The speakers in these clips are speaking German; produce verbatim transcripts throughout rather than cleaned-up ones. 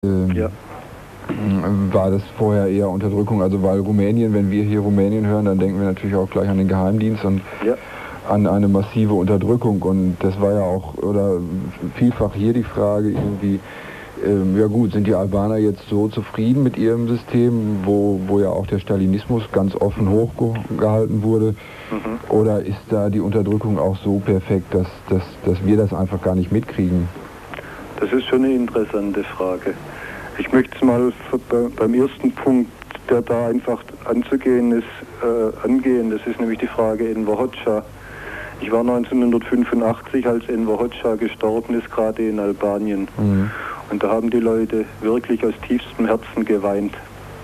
Ähm, Ja. war das vorher eher Unterdrückung? Also weil Rumänien, wenn wir hier Rumänien hören, dann denken wir natürlich auch gleich an den Geheimdienst und Ja. an eine massive Unterdrückung. Und das war ja auch, oder vielfach hier die Frage irgendwie, ähm, ja gut, sind die Albaner jetzt so zufrieden mit ihrem System, wo, wo ja auch der Stalinismus ganz offen hochgehalten wurde? Mhm. Oder ist da die Unterdrückung auch so perfekt, dass, dass, dass wir das einfach gar nicht mitkriegen? Das ist schon eine interessante Frage. Ich möchte es mal beim ersten Punkt, der da einfach anzugehen ist, äh, angehen. Das ist nämlich die Frage Enver Hoxha. Ich war neunzehnhundertfünfundachtzig, als Enver Hoxha gestorben ist, gerade in Albanien. Mhm. Und da haben die Leute wirklich aus tiefstem Herzen geweint.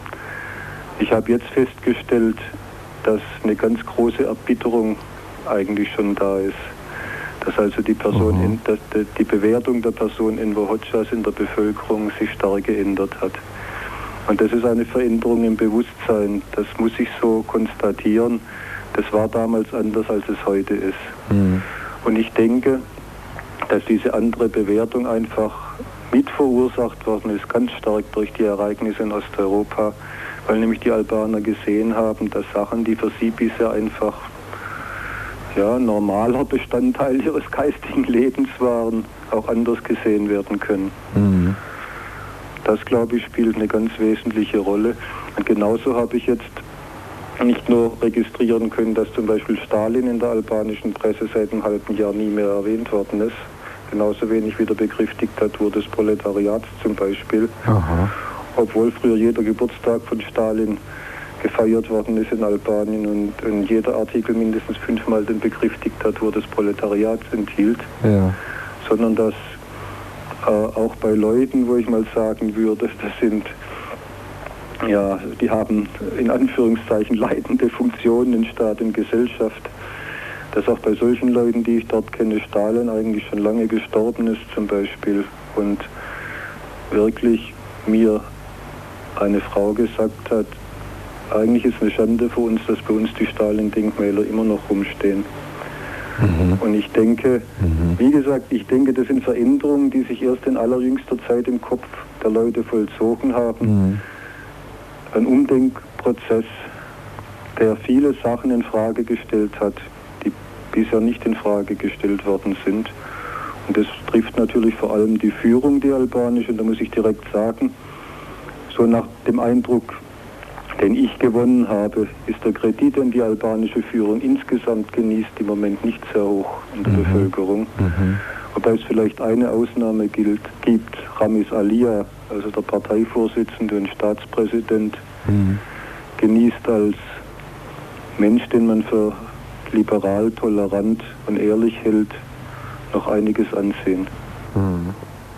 Ich habe jetzt festgestellt, dass eine ganz große Erbitterung eigentlich schon da ist. Dass also die Person, Mhm. dass die Bewertung der Person Enver Hoxhas in der Bevölkerung sich stark geändert hat. Und das ist eine Veränderung im Bewusstsein. Das muss ich so konstatieren. Das war damals anders, als es heute ist. Mhm. Und ich denke, dass diese andere Bewertung einfach mit verursacht worden ist, ganz stark durch die Ereignisse in Osteuropa, weil nämlich die Albaner gesehen haben, dass Sachen, die für sie bisher einfach ja, normaler Bestandteil ihres geistigen Lebens waren, auch anders gesehen werden können. Mhm. Das, glaube ich, spielt eine ganz wesentliche Rolle. Und genauso habe ich jetzt nicht nur registrieren können, dass zum Beispiel Stalin in der albanischen Presse seit einem halben Jahr nie mehr erwähnt worden ist. Genauso wenig wie der Begriff Diktatur des Proletariats zum Beispiel. Aha. Obwohl früher jeder Geburtstag von Stalin gefeiert worden ist in Albanien und, und jeder Artikel mindestens fünfmal den Begriff Diktatur des Proletariats enthielt. Ja. Sondern dass äh, auch bei Leuten, wo ich mal sagen würde, das sind, ja, die haben in Anführungszeichen leitende Funktionen in Staat und Gesellschaft, dass auch bei solchen Leuten, die ich dort kenne, Stalin eigentlich schon lange gestorben ist zum Beispiel und wirklich mir eine Frau gesagt hat, eigentlich ist eine Schande für uns, dass bei uns die Stalin-Denkmäler immer noch rumstehen. Mhm. Und ich denke, Mhm. wie gesagt, ich denke, das sind Veränderungen, die sich erst in allerjüngster Zeit im Kopf der Leute vollzogen haben. Mhm. Ein Umdenkprozess, der viele Sachen in Frage gestellt hat, die bisher nicht in Frage gestellt worden sind. Und das trifft natürlich vor allem die Führung, die albanische. Und da muss ich direkt sagen, so nach dem Eindruck, den ich gewonnen habe, ist der Kredit, den die albanische Führung insgesamt genießt, im Moment nicht sehr hoch in der Mhm. Bevölkerung. Mhm. Wobei es vielleicht eine Ausnahme gilt, gibt. Ramiz Alia, also der Parteivorsitzende und Staatspräsident, Mhm. genießt als Mensch, den man für liberal, tolerant und ehrlich hält, noch einiges Ansehen. Mhm.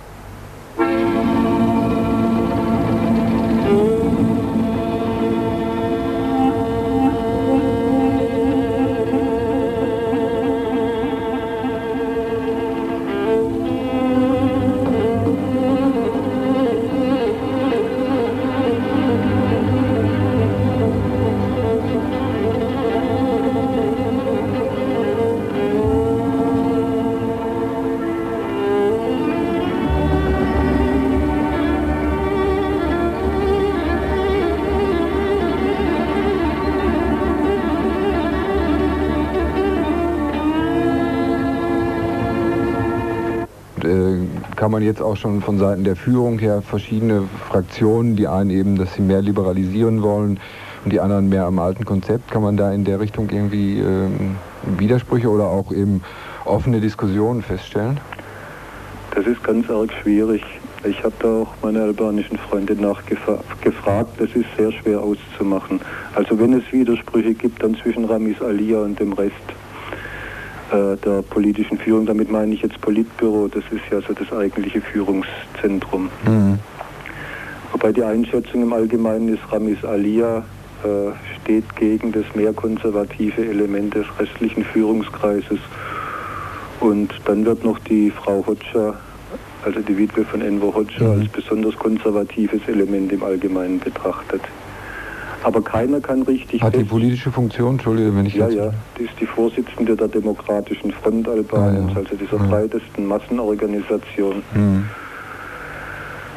Kann man jetzt auch schon von Seiten der Führung her verschiedene Fraktionen, die einen eben, dass sie mehr liberalisieren wollen und die anderen mehr am alten Konzept, kann man da in der Richtung irgendwie ähm, Widersprüche oder auch eben offene Diskussionen feststellen? Das ist ganz arg schwierig. Ich habe da auch meine albanischen Freunde nachgefragt. Das ist sehr schwer auszumachen. Also wenn es Widersprüche gibt, dann zwischen Ramiz Alia und dem Rest der politischen Führung, damit meine ich jetzt Politbüro, das ist ja so das eigentliche Führungszentrum. Mhm. Wobei die Einschätzung im Allgemeinen ist, Ramiz Alia äh, steht gegen das mehr konservative Element des restlichen Führungskreises. Und dann wird noch die Frau Hoxha, also die Witwe von Enver Hoxha, mhm. als besonders konservatives Element im Allgemeinen betrachtet. Aber keiner kann richtig... Hat die politische Funktion, Entschuldige, wenn ich Ja, jetzt... ja, die ist die Vorsitzende der Demokratischen Front Albaniens, ah, ja. also dieser ja. breitesten Massenorganisation. Mhm.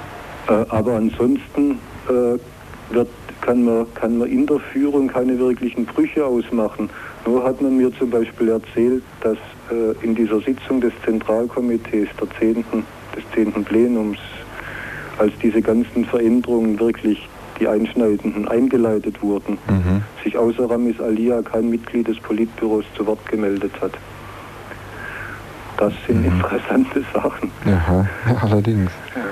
Äh, aber ansonsten äh, wird, kann, man, kann man in der Führung keine wirklichen Brüche ausmachen. Nur hat man mir zum Beispiel erzählt, dass äh, in dieser Sitzung des Zentralkomitees der zehnten, des zehnten Plenums, als diese ganzen Veränderungen wirklich, die einschneidenden, eingeleitet wurden, mhm. sich außer Ramiz Alia kein Mitglied des Politbüros zu Wort gemeldet hat. Das sind mhm. interessante Sachen. Aha, allerdings. Ja.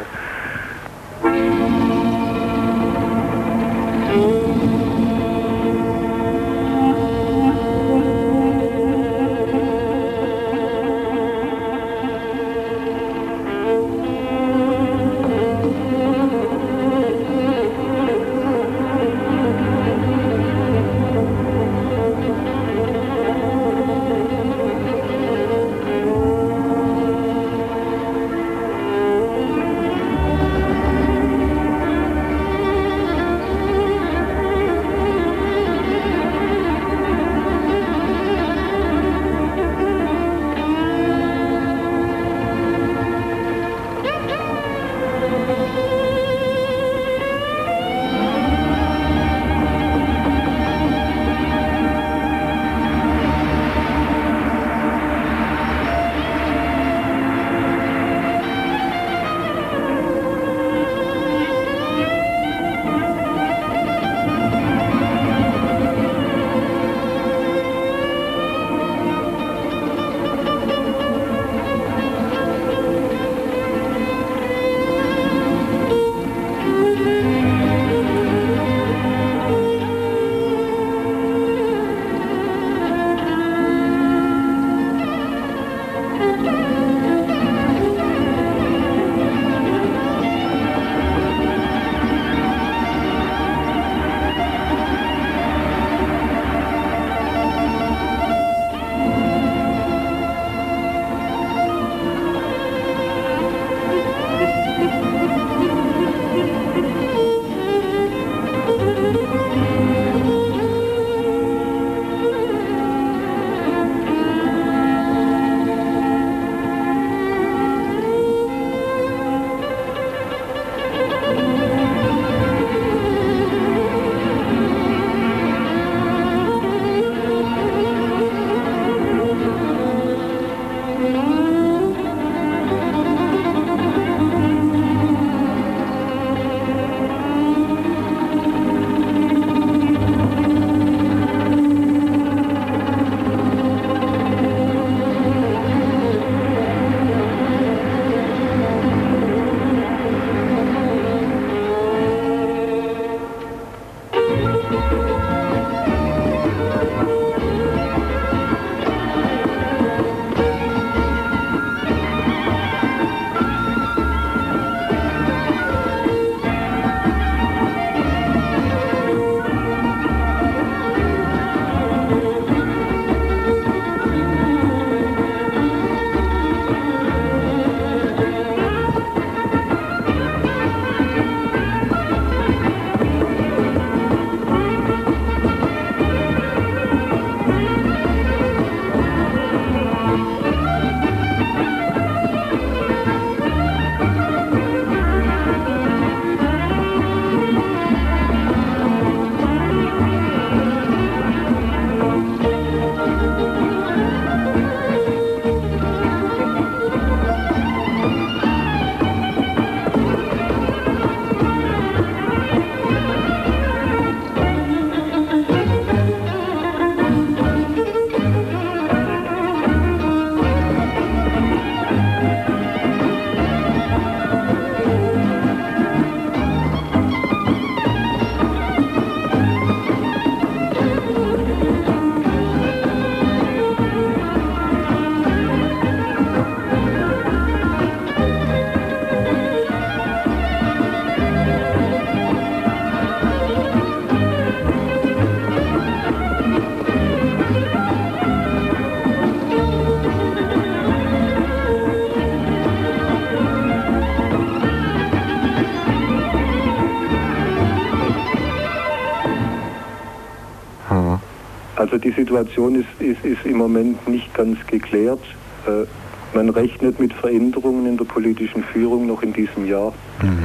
Also die Situation ist, ist, ist im Moment nicht ganz geklärt. Äh, man rechnet mit Veränderungen in der politischen Führung noch in diesem Jahr. Mhm.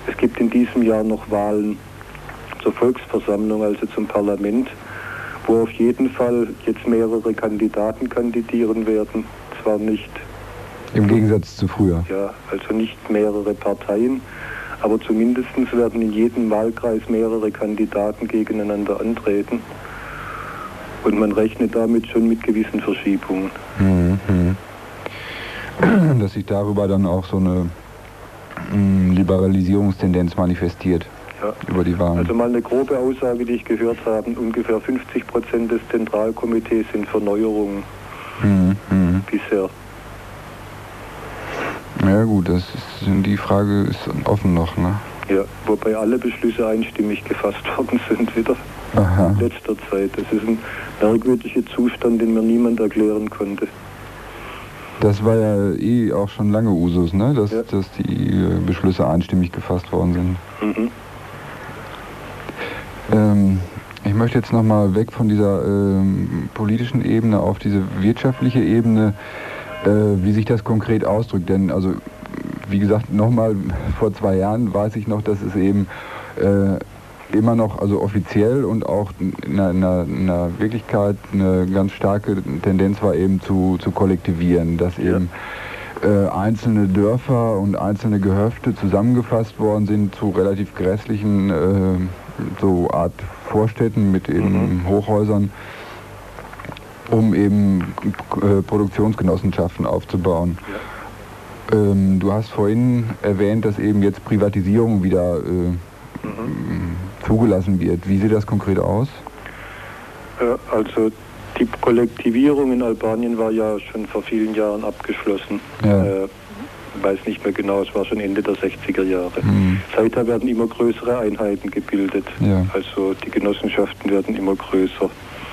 es gibt in diesem Jahr noch Wahlen zur Volksversammlung, also zum Parlament, wo auf jeden Fall jetzt mehrere Kandidaten kandidieren werden. Zwar nicht... Im Gegensatz zu früher. Ja, also nicht mehrere Parteien, aber zumindest werden in jedem Wahlkreis mehrere Kandidaten gegeneinander antreten. Und man rechnet damit schon mit gewissen Verschiebungen. Mhm. Dass sich darüber dann auch so eine mh, Liberalisierungstendenz manifestiert. Ja. Über die Wahlen. Also mal eine grobe Aussage, die ich gehört habe, ungefähr fünfzig Prozent des Zentralkomitees sind für Neuerungen mhm. bisher. Ja gut, das ist, die Frage ist offen noch, ne? Ja, wobei alle Beschlüsse einstimmig gefasst worden sind wieder. Aha. In letzter Zeit. Das ist ein merkwürdiger Zustand, den mir niemand erklären konnte. Das war ja eh auch schon lange Usus, ne? Dass, ja. dass die Beschlüsse einstimmig gefasst worden sind. Mhm. Ähm, ich möchte jetzt nochmal weg von dieser ähm, politischen Ebene auf diese wirtschaftliche Ebene, äh, wie sich das konkret ausdrückt. Denn, also, wie gesagt, nochmal vor zwei Jahren weiß ich noch, dass es eben äh, immer noch, also offiziell und auch in der, in der, in der Wirklichkeit eine ganz starke Tendenz war eben zu, zu kollektivieren, dass ja. eben äh, einzelne Dörfer und einzelne Gehöfte zusammengefasst worden sind zu relativ grässlichen äh, so Art Vorstädten mit eben mhm. Hochhäusern, um eben äh, Produktionsgenossenschaften aufzubauen. Ja. Ähm, du hast vorhin erwähnt, dass eben jetzt Privatisierung wieder äh, mhm. zugelassen wird. Wie sieht das konkret aus? Äh, also die Kollektivierung in Albanien war ja schon vor vielen Jahren abgeschlossen. Ja. Äh, weiß nicht mehr genau, es war schon Ende der sechziger Jahre. Mhm. Seither werden immer größere Einheiten gebildet. Ja. Also die Genossenschaften werden immer größer.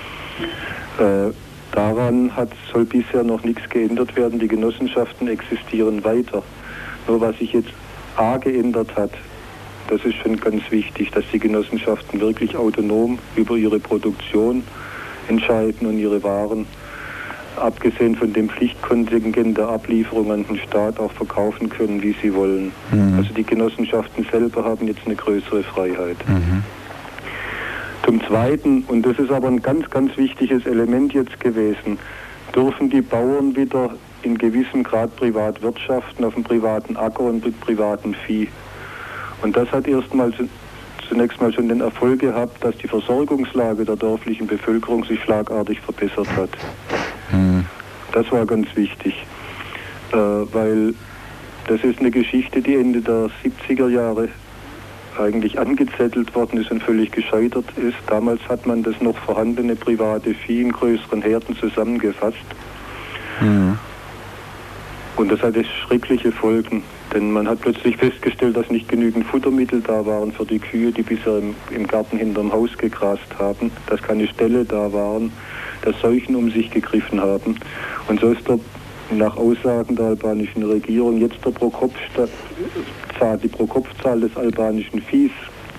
Äh, daran hat, soll bisher noch nichts geändert werden. Die Genossenschaften existieren weiter. Nur was sich jetzt A geändert hat, das ist schon ganz wichtig, dass die Genossenschaften wirklich autonom über ihre Produktion entscheiden und ihre Waren, abgesehen von dem Pflichtkontingent der Ablieferung an den Staat, auch verkaufen können, wie sie wollen. Mhm. Also die Genossenschaften selber haben jetzt eine größere Freiheit. Mhm. Zum Zweiten, und das ist aber ein ganz, ganz wichtiges Element jetzt gewesen, dürfen die Bauern wieder in gewissem Grad privat wirtschaften, auf dem privaten Acker und mit privatem Vieh. Und das hat erstmal zunächst mal schon den Erfolg gehabt, dass die Versorgungslage der dörflichen Bevölkerung sich schlagartig verbessert hat. Mhm. Das war ganz wichtig, äh, weil das ist eine Geschichte, die Ende der siebziger Jahre eigentlich angezettelt worden ist und völlig gescheitert ist. Damals hat man das noch vorhandene private Vieh in größeren Herden zusammengefasst. Mhm. Und das hatte schreckliche Folgen, denn man hat plötzlich festgestellt, dass nicht genügend Futtermittel da waren für die Kühe, die bisher im, im Garten hinterm Haus gegrast haben, dass keine Ställe da waren, dass Seuchen um sich gegriffen haben. Und so ist der, nach Aussagen der albanischen Regierung jetzt der Pro-Kopf-Zahl, die Pro-Kopf-Zahl des albanischen Viehs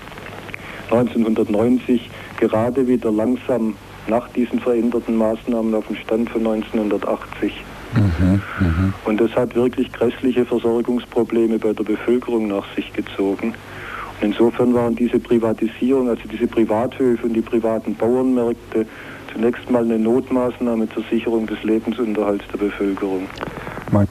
neunzehnhundertneunzig gerade wieder langsam nach diesen veränderten Maßnahmen auf dem Stand von neunzehnhundertachtzig. Mhm, mh. Und das hat wirklich grässliche Versorgungsprobleme bei der Bevölkerung nach sich gezogen. Und insofern waren diese Privatisierung, also diese Privathöfe und die privaten Bauernmärkte zunächst mal eine Notmaßnahme zur Sicherung des Lebensunterhalts der Bevölkerung. Mein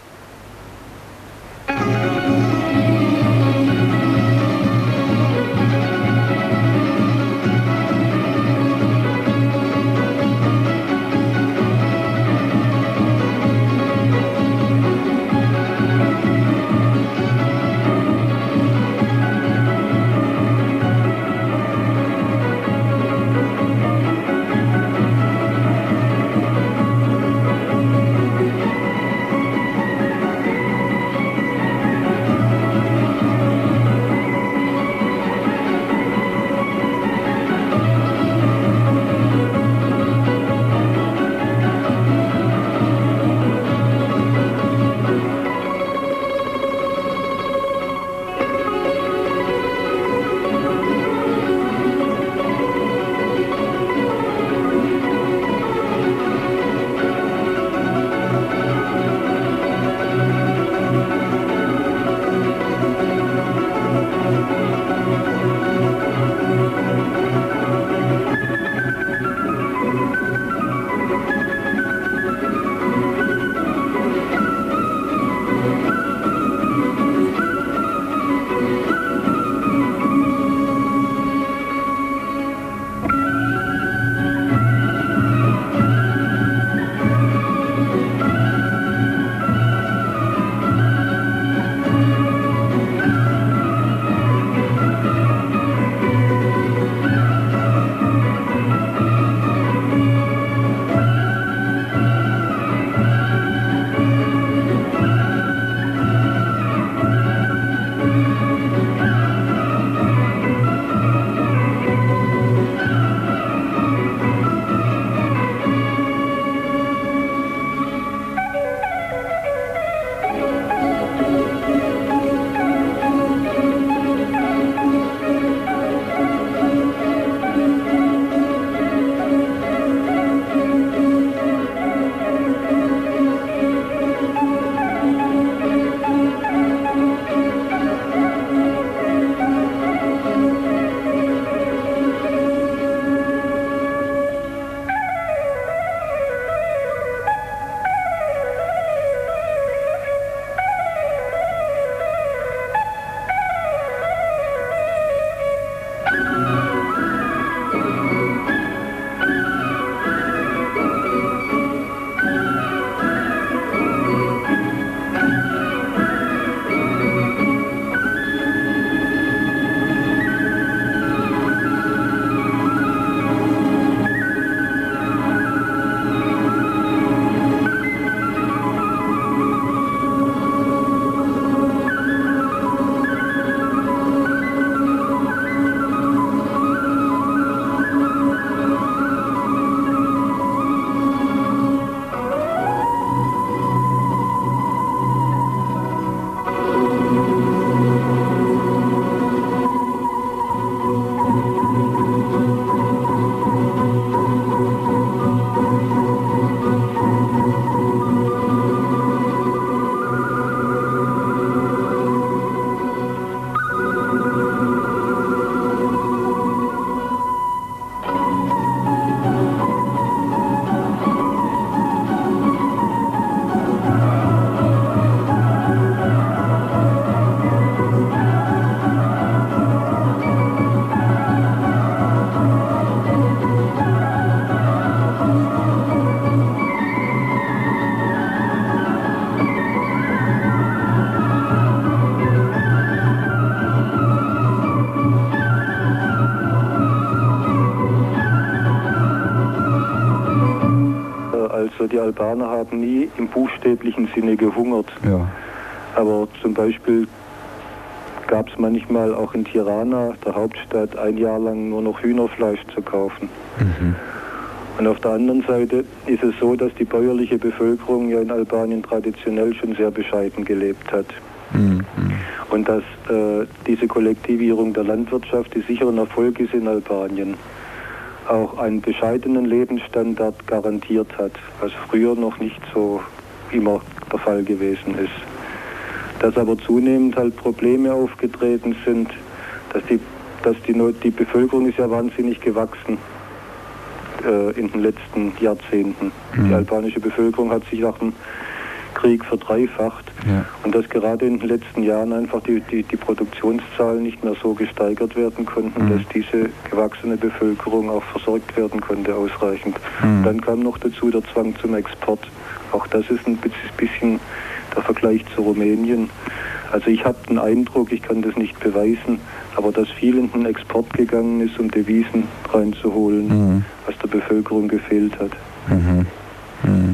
die Albaner haben nie im buchstäblichen Sinne gehungert. Ja. Aber zum Beispiel gab es manchmal auch in Tirana, der Hauptstadt, ein Jahr lang nur noch Hühnerfleisch zu kaufen. Mhm. Und auf der anderen Seite ist es so, dass die bäuerliche Bevölkerung ja in Albanien traditionell schon sehr bescheiden gelebt hat. Mhm. Und dass äh, diese Kollektivierung der Landwirtschaft, die sicher ein Erfolg ist in Albanien, auch einen bescheidenen Lebensstandard garantiert hat, was früher noch nicht so immer der Fall gewesen ist. Dass aber zunehmend halt Probleme aufgetreten sind, dass die, dass die, die Bevölkerung ist ja wahnsinnig gewachsen äh, in den letzten Jahrzehnten. Mhm. Die albanische Bevölkerung hat sich nach dem Krieg verdreifacht, ja. Und dass gerade in den letzten Jahren einfach die, die, die Produktionszahlen nicht mehr so gesteigert werden konnten, mhm. dass diese gewachsene Bevölkerung auch versorgt werden konnte ausreichend. Mhm. Dann kam noch dazu der Zwang zum Export. Auch das ist ein bisschen der Vergleich zu Rumänien. Also ich habe den Eindruck, ich kann das nicht beweisen, aber dass viel in den Export gegangen ist, um Devisen reinzuholen, mhm. was der Bevölkerung gefehlt hat. Mhm. Mhm.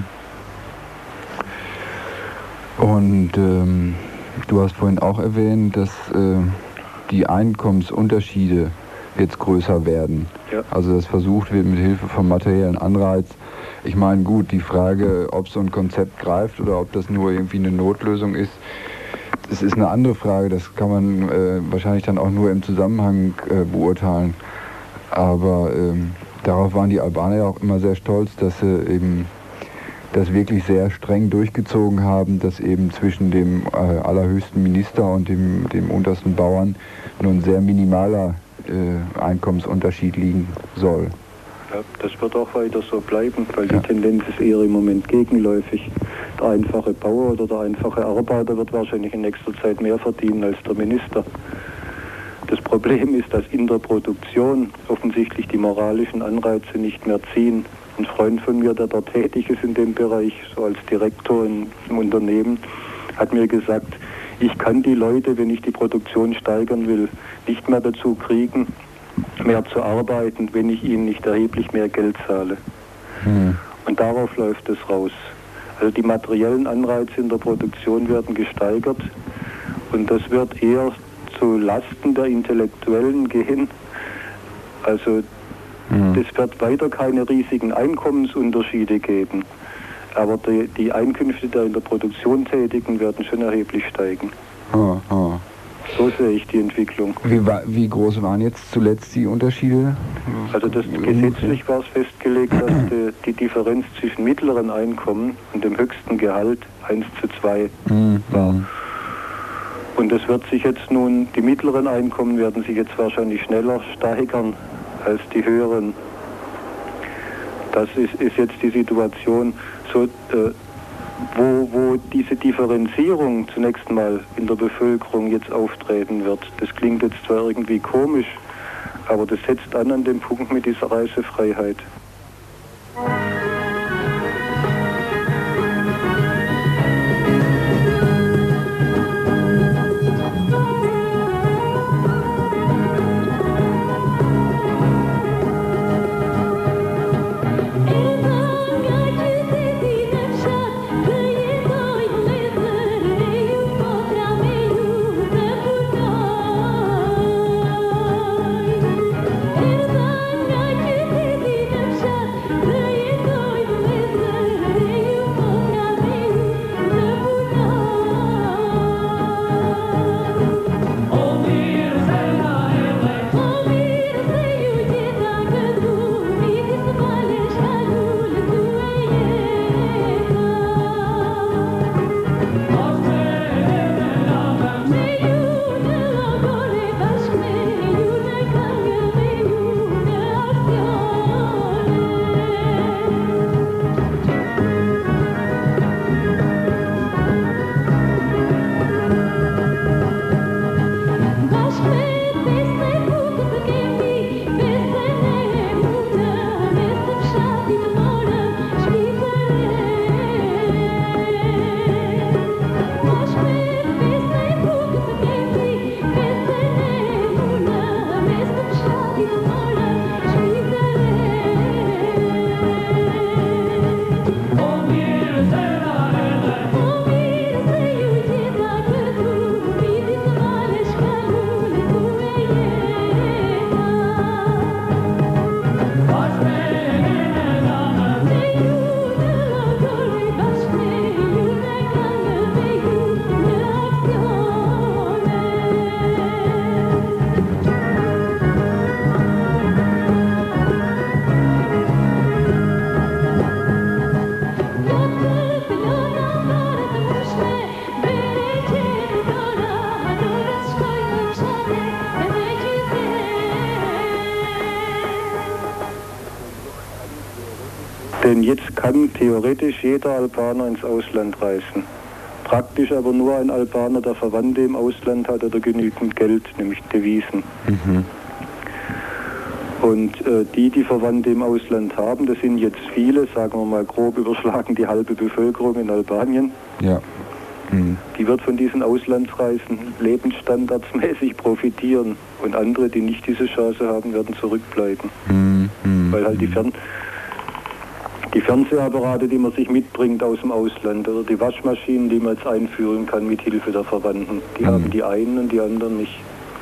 Und ähm, du hast vorhin auch erwähnt, dass äh, die Einkommensunterschiede jetzt größer werden. Ja. Also dass versucht wird mit Hilfe von materiellen Anreiz. Ich meine, gut, die Frage, ob so ein Konzept greift oder ob das nur irgendwie eine Notlösung ist, das ist eine andere Frage. Das kann man äh, wahrscheinlich dann auch nur im Zusammenhang äh, beurteilen. Aber ähm, darauf waren die Albaner ja auch immer sehr stolz, dass sie eben das wirklich sehr streng durchgezogen haben, dass eben zwischen dem äh, allerhöchsten Minister und dem, dem untersten Bauern nur ein sehr minimaler äh, Einkommensunterschied liegen soll. Ja, das wird auch weiter so bleiben, weil ja. die Tendenz ist eher im Moment gegenläufig. Der einfache Bauer oder der einfache Arbeiter wird wahrscheinlich in nächster Zeit mehr verdienen als der Minister. Das Problem ist, dass in der Produktion offensichtlich die moralischen Anreize nicht mehr ziehen. Ein Freund von mir, der dort tätig ist in dem Bereich, so als Direktor in, im Unternehmen, hat mir gesagt, ich kann die Leute, wenn ich die Produktion steigern will, nicht mehr dazu kriegen, mehr zu arbeiten, wenn ich ihnen nicht erheblich mehr Geld zahle. Hm. Und darauf läuft es raus. Also die materiellen Anreize in der Produktion werden gesteigert und das wird eher zu Lasten der Intellektuellen gehen. Also es wird weiter keine riesigen Einkommensunterschiede geben, aber die, die Einkünfte der in der Produktion Tätigen werden schon erheblich steigen. Oh, oh. So sehe ich die Entwicklung. Wie, war, wie groß waren jetzt zuletzt die Unterschiede? Also das, gesetzlich war es festgelegt, dass die, die Differenz zwischen mittleren Einkommen und dem höchsten Gehalt eins zu zwei mhm. war. Und das wird sich jetzt nun, die mittleren Einkommen werden sich jetzt wahrscheinlich schneller steigern als die höheren. Das ist, ist jetzt die Situation, so, äh, wo, wo diese Differenzierung zunächst mal in der Bevölkerung jetzt auftreten wird. Das klingt jetzt zwar irgendwie komisch, aber das setzt an an dem Punkt mit dieser Reisefreiheit. Denn jetzt kann theoretisch jeder Albaner ins Ausland reisen. Praktisch aber nur ein Albaner, der Verwandte im Ausland hat oder genügend Geld, nämlich Devisen. Mhm. Und äh, die, die Verwandte im Ausland haben, das sind jetzt viele, sagen wir mal grob überschlagen, die halbe Bevölkerung in Albanien. Ja. Mhm. Die wird von diesen Auslandsreisen lebensstandardsmäßig profitieren. Und andere, die nicht diese Chance haben, werden zurückbleiben. Mhm. Weil halt die, Fern die Fernsehapparate, die man sich mitbringt aus dem Ausland, oder die Waschmaschinen, die man jetzt einführen kann mit Hilfe der Verwandten, die mhm. haben die einen und die anderen nicht.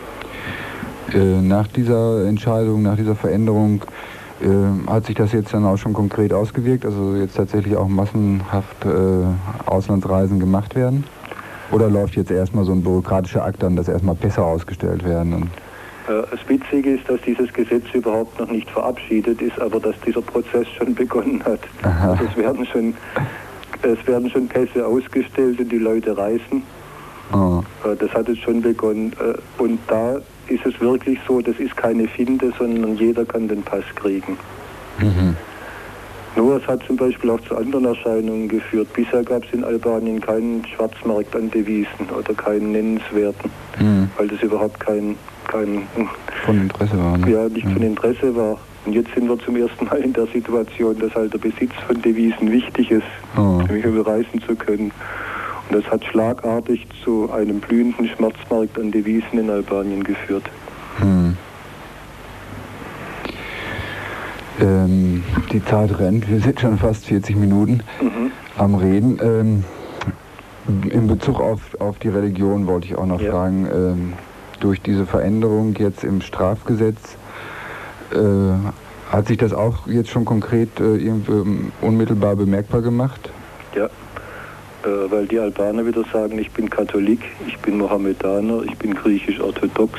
Nach dieser Entscheidung, nach dieser Veränderung, äh, hat sich das jetzt dann auch schon konkret ausgewirkt? Also jetzt tatsächlich auch massenhaft äh, Auslandsreisen gemacht werden? Oder läuft jetzt erstmal so ein bürokratischer Akt an, dass erstmal Pässe ausgestellt werden? Und das Witzige ist, dass dieses Gesetz überhaupt noch nicht verabschiedet ist, aber dass dieser Prozess schon begonnen hat. Also es werden schon, es werden schon Pässe ausgestellt und die Leute reisen. Oh. Das hat jetzt schon begonnen. Und da ist es wirklich so, das ist keine Finte, sondern jeder kann den Pass kriegen. Mhm. Nur es hat zum Beispiel auch zu anderen Erscheinungen geführt. Bisher gab es in Albanien keinen Schwarzmarkt an Devisen oder keinen nennenswerten, mhm. weil das überhaupt kein, kein von Interesse war. Ne? Ja, nicht mhm. von Interesse war. Und jetzt sind wir zum ersten Mal in der Situation, dass halt der Besitz von Devisen wichtig ist, oh. nämlich um reisen zu können. Und das hat schlagartig zu einem blühenden Schwarzmarkt an Devisen in Albanien geführt. Hm. Ähm, die Zeit rennt, wir sind schon fast vierzig Minuten mhm. am Reden. Ähm, in Bezug auf, auf die Religion wollte ich auch noch ja. fragen, ähm, durch diese Veränderung jetzt im Strafgesetz, äh, hat sich das auch jetzt schon konkret äh, irgendwie unmittelbar bemerkbar gemacht? Ja. Weil die Albaner wieder sagen, ich bin Katholik, ich bin Mohammedaner, ich bin griechisch-orthodox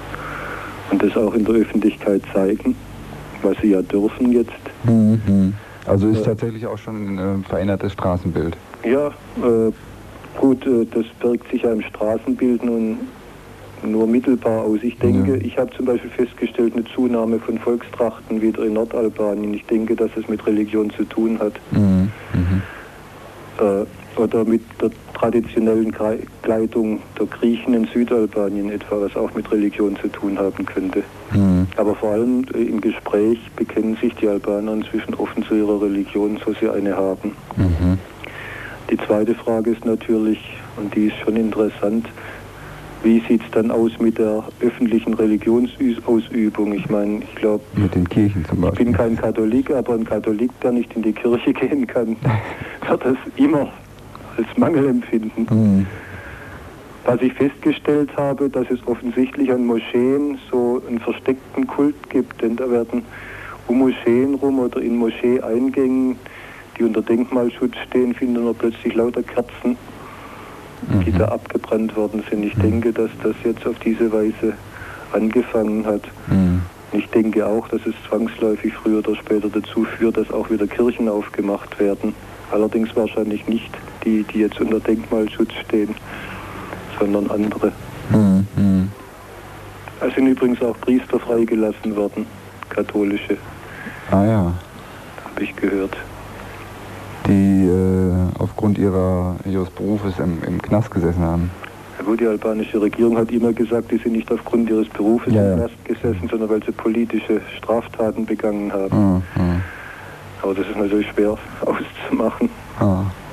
und das auch in der Öffentlichkeit zeigen, was sie ja dürfen jetzt. Mhm. Also ist äh, tatsächlich auch schon ein äh, verändertes Straßenbild? Ja, äh, gut, äh, das wirkt sich ja im Straßenbild nun nur mittelbar aus. Ich denke, ja. ich habe zum Beispiel festgestellt, eine Zunahme von Volkstrachten wieder in Nordalbanien. Ich denke, dass es mit Religion zu tun hat. Mhm. Mhm. Äh, oder mit der traditionellen Kleidung der Griechen in Südalbanien etwa, was auch mit Religion zu tun haben könnte. Mhm. Aber vor allem im Gespräch bekennen sich die Albaner inzwischen offen zu ihrer Religion, so sie eine haben. Mhm. Die zweite Frage ist natürlich, und die ist schon interessant, wie sieht es dann aus mit der öffentlichen Religionsausübung? Ich meine, ich glaube, mit den Kirchen zum Beispiel. Ich bin kein Katholik, aber ein Katholik, der nicht in die Kirche gehen kann, wird das immer als Mangel empfinden. Mhm. Was ich festgestellt habe, dass es offensichtlich an Moscheen so einen versteckten Kult gibt, denn da werden um Moscheen rum oder in Moschee-Eingängen, die unter Denkmalschutz stehen, finden wir plötzlich lauter Kerzen, mhm. die da abgebrannt worden sind. Ich mhm. denke, dass das jetzt auf diese Weise angefangen hat. Mhm. Ich denke auch, dass es zwangsläufig früher oder später dazu führt, dass auch wieder Kirchen aufgemacht werden. Allerdings wahrscheinlich nicht die, die jetzt unter Denkmalschutz stehen, sondern andere. Mhm. Es sind übrigens auch Priester freigelassen worden, katholische. Ah ja. Habe ich gehört. Die äh, aufgrund ihrer, ihres Berufes im, im Knast gesessen haben. Ja gut, die albanische Regierung hat immer gesagt, die sind nicht aufgrund ihres Berufes ja, im Knast gesessen, sondern weil sie politische Straftaten begangen haben. Mhm. Aber das ist natürlich schwer auszumachen. Ah.